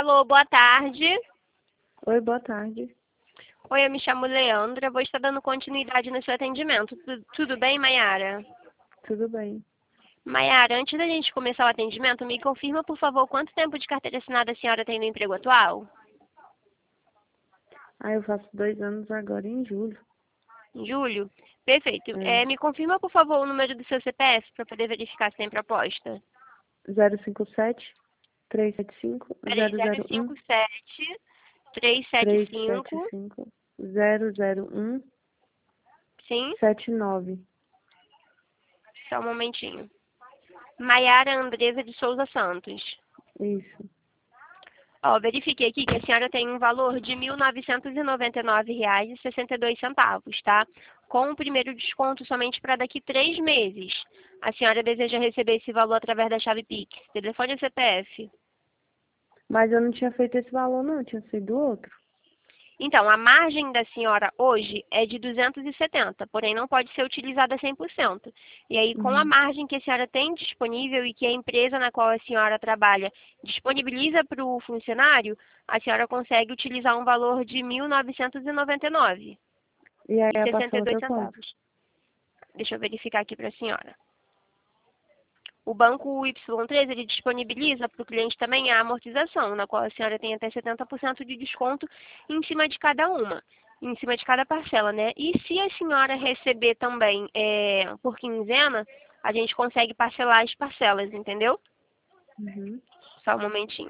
Alô, boa tarde. Oi, boa tarde. Oi, eu me chamo Leandra, vou estar dando continuidade no seu atendimento. Tudo bem, Maiara? Tudo bem. Maiara, antes da gente começar o atendimento, me confirma, por favor, quanto tempo de carteira assinada a senhora tem no emprego atual? Eu faço 2 anos agora em julho. Em julho? Perfeito. É. Me confirma, por favor, o número do seu CPF para poder verificar se tem proposta. 057 375 Peraí, 001 057 375, 375 001 sim? 79. Só um momentinho. Maiara Andresa de Souza Santos. Isso. Ó, verifiquei aqui que a senhora tem um valor de R$ 1.999,62, tá? Com o primeiro desconto somente para daqui 3 meses. A senhora deseja receber esse valor através da chave Pix. Telefone e CPF. Mas eu não tinha feito esse valor, não. Tinha sido outro. Então, a margem da senhora hoje é de 270, porém não pode ser utilizada 100%. E aí, com a Uhum. margem que a senhora tem disponível e que a empresa na qual a senhora trabalha disponibiliza para o funcionário, a senhora consegue utilizar um valor de R$ 1.999,62. E aí a parcela deu quanto? Deixa eu verificar aqui para a senhora. O banco Y3, ele disponibiliza para o cliente também a amortização, na qual a senhora tem até 70% de desconto em cima de cada uma, em cima de cada parcela, né? E se a senhora receber também por quinzena, a gente consegue parcelar as parcelas, entendeu? Uhum. Só um momentinho.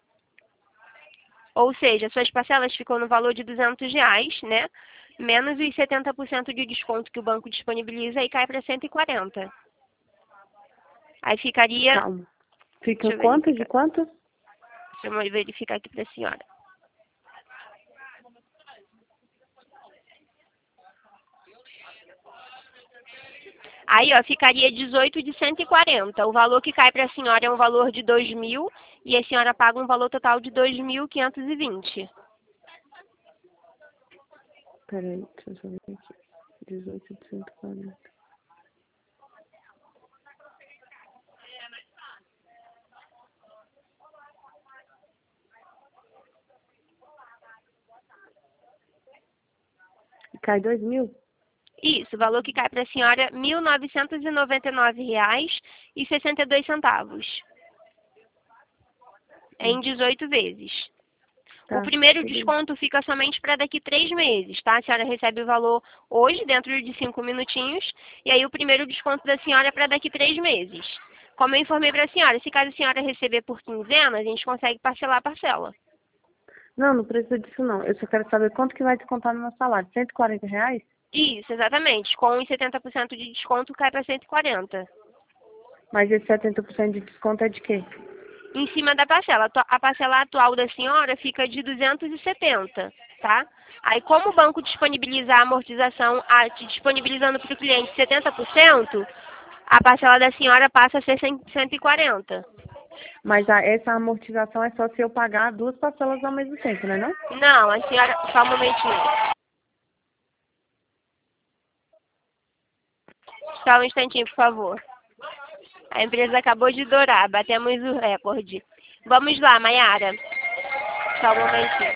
Ou seja, suas parcelas ficam no valor de R$ 200, né? Menos os 70% de desconto que o banco disponibiliza e cai para 140. Aí ficaria. Calma. Fica Deixa eu quanto de verificar. quanto? Deixa eu verificar aqui para a senhora. Aí, ó, ficaria 18 de 140. O valor que cai para a senhora é um valor de 2.000 e a senhora paga um valor total de 2.520. Peraí, deixa eu só ver aqui. 18 de 140. Cai 2.000? Isso, o valor que cai para a senhora é R$ 1.999,62. Em 18 vezes. O Tá, primeiro tudo bem. desconto fica somente para daqui 3 meses, tá? A senhora recebe o valor hoje, dentro de 5 minutinhos, e aí o primeiro desconto da senhora é para daqui 3 meses. Como eu informei para a senhora, se caso a senhora receber por quinzena, a gente consegue parcelar a parcela. Não, não precisa disso não. Eu só quero saber quanto que vai descontar no meu salário. R$ 140? Isso, exatamente. Com os 70% de desconto, cai para 140. Mas esse 70% de desconto é de quê? Em cima da parcela. A parcela atual da senhora fica de 270, tá? Aí, como o banco disponibiliza a amortização, disponibilizando para o cliente 70%, a parcela da senhora passa a ser 140. Mas essa amortização é só se eu pagar 2 parcelas ao mesmo tempo, né não? Não, a senhora... Só um momentinho. Só um instantinho, por favor. A empresa acabou de dourar, batemos o recorde. Vamos lá, Maiara. Só um momentinho.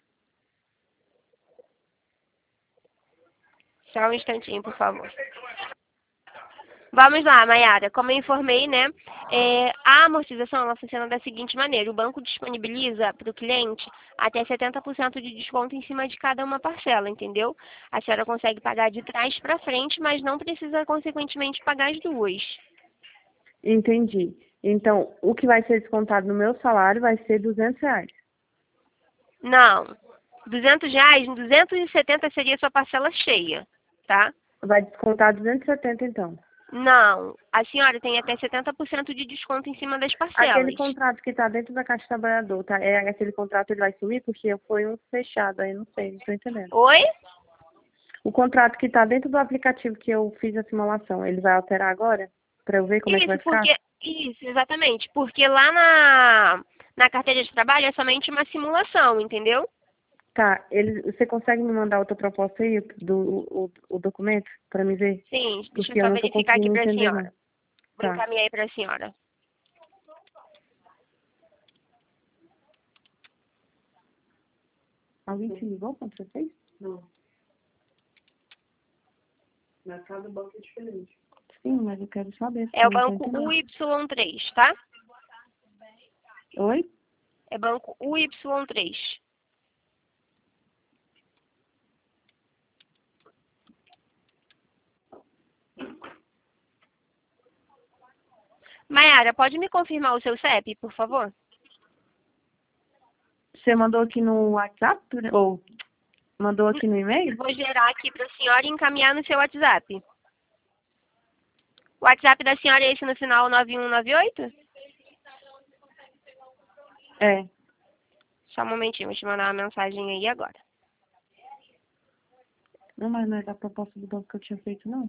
Só um instantinho, por favor. Vamos lá, Maiara. Como eu informei, né? A amortização ela funciona da seguinte maneira: o banco disponibiliza para o cliente até 70% de desconto em cima de cada uma parcela, entendeu? A senhora consegue pagar de trás para frente, mas não precisa, consequentemente, pagar as duas. Entendi. Então, o que vai ser descontado no meu salário vai ser R$ 200. Não. R$ 200, 270 seria sua parcela cheia, tá? Vai descontar 270 então. Não. A senhora tem até 70% de desconto em cima das Aquele parcelas. contrato que está dentro da Caixa Trabalhador, tá? Aquele contrato ele vai sumir porque foi um fechado, aí não sei, não estou entendendo. Oi? O contrato que está dentro do aplicativo que eu fiz a simulação, ele vai alterar agora? Para eu ver como é que vai ficar? Isso, exatamente. Porque lá na carteira de trabalho é somente uma simulação, entendeu? Tá, você consegue me mandar outra proposta aí, o documento, para me ver? Sim, deixa eu Porque eu só não estou verificar aqui conseguindo para a entender, não. senhora. Vou Tá. encaminhar aí para a senhora. Alguém te ligou quando você fez? Não. Na cada banco é diferente. Sim, mas eu quero saber. É o porque eu não banco tô entendendo. UY3, tá? Oi? É banco UY3. Mayara, pode me confirmar o seu CEP, por favor? Você mandou aqui no WhatsApp? Ou mandou aqui no e-mail? Vou gerar aqui para a senhora e encaminhar no seu WhatsApp. O WhatsApp da senhora é esse no final 9198? É. Só um momentinho, vou te mandar uma mensagem aí agora. Não, mas não é da proposta do banco que eu tinha feito, não.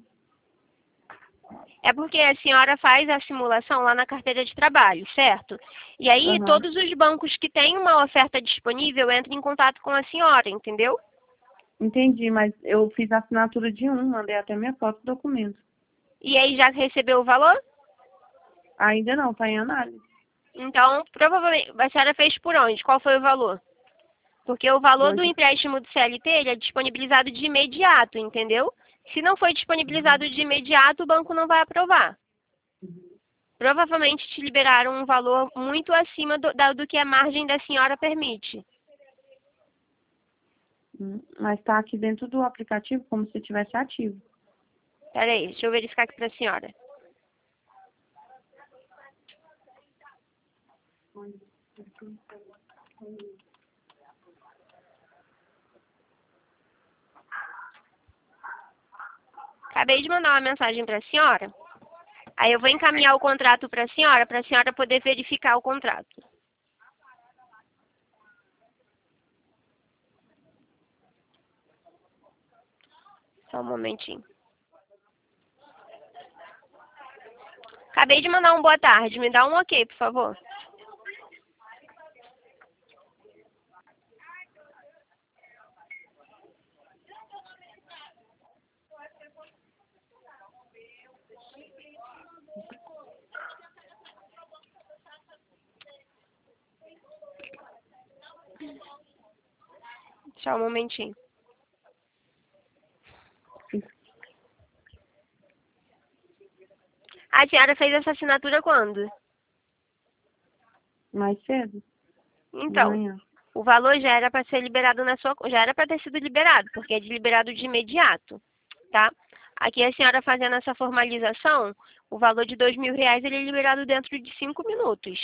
É porque a senhora faz a simulação lá na carteira de trabalho, certo? E aí Aham. todos os bancos que têm uma oferta disponível entram em contato com a senhora, entendeu? Entendi, mas eu fiz a assinatura de um, mandei até minha foto do documento. E aí já recebeu o valor? Ainda não, tá em análise. Então, provavelmente, a senhora fez por onde? Qual foi o valor? Porque o valor do Dois. empréstimo do CLT ele é disponibilizado de imediato, entendeu? Se não foi disponibilizado de imediato, o banco não vai aprovar. Provavelmente te liberaram um valor muito acima do que a margem da senhora permite. Mas tá aqui dentro do aplicativo como se tivesse ativo. Pera aí, deixa eu verificar aqui para a senhora. Acabei de mandar uma mensagem para a senhora. Aí eu vou encaminhar o contrato para a senhora poder verificar o contrato. Só um momentinho. Acabei de mandar um boa tarde. Me dá um ok, por favor. Só um momentinho. A senhora fez essa assinatura quando? Mais cedo, de Então, manhã. o valor já era para ser liberado na sua, já era para ter sido liberado, porque é liberado de imediato, tá? Aqui a senhora fazendo essa formalização, o valor de R$ 2.000 ele é liberado dentro de 5 minutos.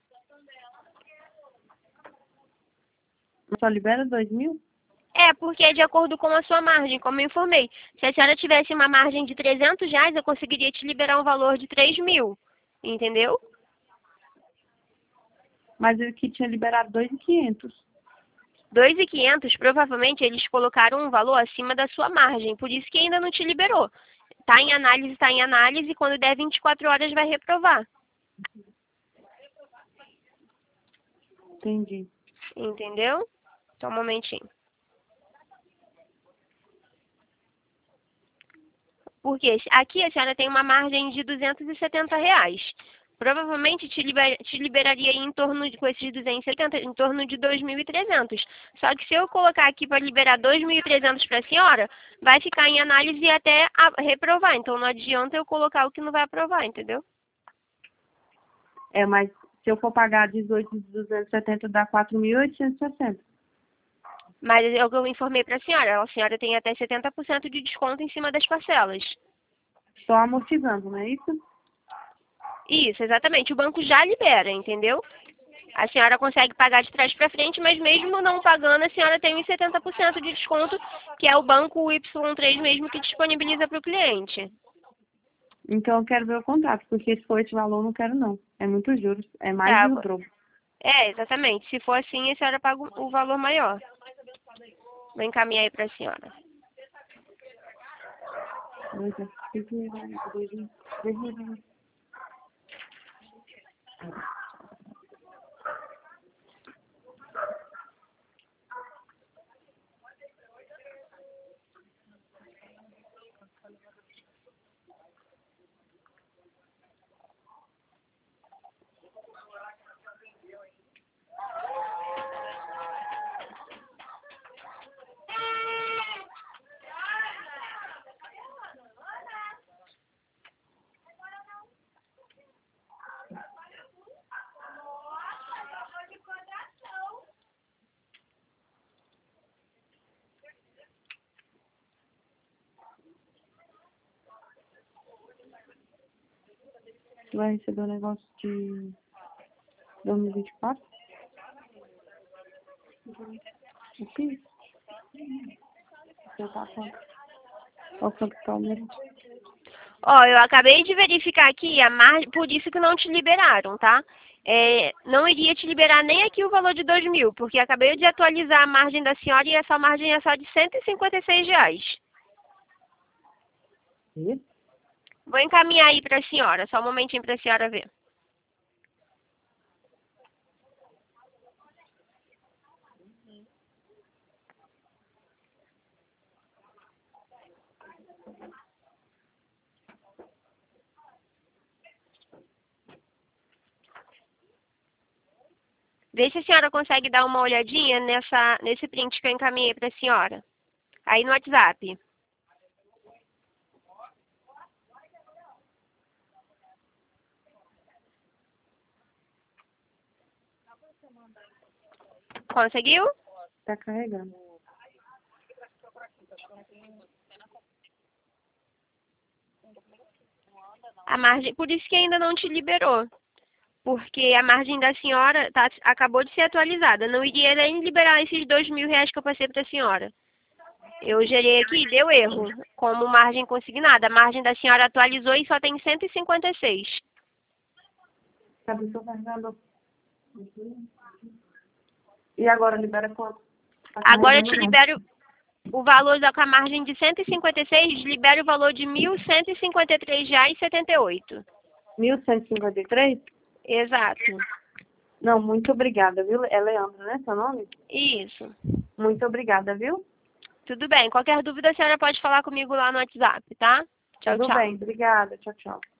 Só libera 2.000? É, porque é de acordo com a sua margem, como eu informei. Se a senhora tivesse uma margem de R$ 300, eu conseguiria te liberar um valor de 3.000, entendeu? Mas ele que tinha liberado 2.500. 2.500, provavelmente eles colocaram um valor acima da sua margem, por isso que ainda não te liberou. Está em análise, quando der 24 horas vai reprovar. Entendi. Entendeu? Só um momentinho. Porque aqui a senhora tem uma margem de R$ 270. Provavelmente te liberaria em torno de, com esses 270, em torno de 2.300. Só que se eu colocar aqui para liberar 2.300 para a senhora, vai ficar em análise até reprovar. Então não adianta eu colocar o que não vai aprovar, entendeu? É, mas se eu for pagar 18.270 dá 4.860. Mas é o que eu informei para a senhora tem até 70% de desconto em cima das parcelas. Só amortizando, não é isso? Isso, exatamente. O banco já libera, entendeu? A senhora consegue pagar de trás para frente, mas mesmo não pagando, a senhora tem os 70% de desconto, que é o banco Y3 mesmo que disponibiliza para o cliente. Então eu quero ver o contrato, porque se for esse valor eu não quero não. É muito juros, é mais Tá, de o dobro. exatamente. Se for assim, a senhora paga o valor maior. Vou encaminhar aí para a senhora. vai receber o negócio de 2024? Aqui? Você tá com... Olha quanto que tá o mês. Ó, eu acabei de verificar aqui a margem, por isso que não te liberaram, tá? Não iria te liberar nem aqui o valor de 2.000, porque acabei de atualizar a margem da senhora e essa margem é só de R$ 156. E? Vou encaminhar aí para a senhora, só um momentinho para a senhora ver. Vê se a senhora consegue dar uma olhadinha nesse print que eu encaminhei para a senhora. Aí no WhatsApp. Conseguiu? Tá carregando. A margem, por isso que ainda não te liberou. Porque a margem da senhora acabou de ser atualizada. Não iria nem liberar esses R$ 2.000 que eu passei para a senhora. Eu gerei aqui e deu erro, como margem consignada. A margem da senhora atualizou e só tem 156. Cadê o seu carregador? E agora libera quanto? Tá Agora eu te carregando, libero o valor com a margem de 156, libera o valor de R$ 1.153,78. 1.153? Exato. Não, muito obrigada, viu? É Leandro, né? Seu nome? Isso. Muito obrigada, viu? Tudo bem. Qualquer dúvida a senhora pode falar comigo lá no WhatsApp, tá? Tchau, Tudo tchau. bem, obrigada. Tchau, tchau.